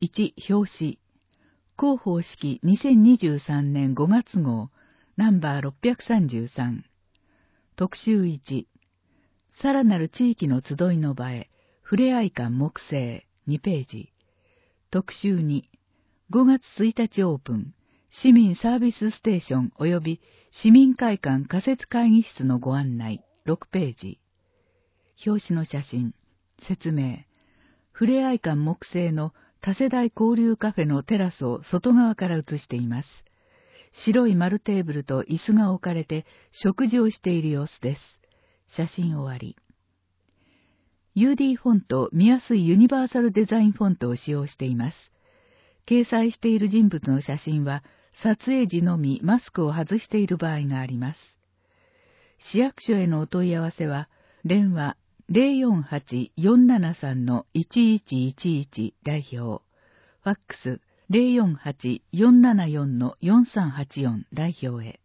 1表紙広報式2023年5月号ナンバー633特集1さらなる地域の集いの場へふれあい館木製2ページ特集2 5月1日オープン市民サービスステーション及び市民会館仮設会議室のご案内6ページ表紙の写真説明ふれあい館木製の多世代交流カフェのテラスを外側から写しています。白い丸テーブルと椅子が置かれて食事をしている様子です。写真終わり。UD フォント見やすいユニバーサルデザインフォントを使用しています。掲載している人物の写真は撮影時のみマスクを外している場合があります。市役所へのお問い合わせは電話048-473-1111代表、ファックス048-474-4384代表へ。